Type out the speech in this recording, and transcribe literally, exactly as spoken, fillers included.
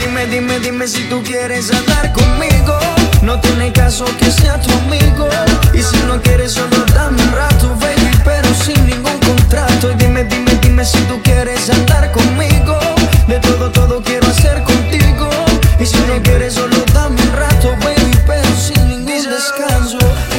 dime, dime, dime si tú quieres andar conmigo. No tiene caso que sea tu amigo. Y si no quieres solo dame un rato, baby, pero sin ningún contrato. Y dime, dime, dime si tú quieres andar conmigo. De todo, todo quiero hacer contigo. Y si no quieres solo dame un rato, baby, pero sin ningún descanso.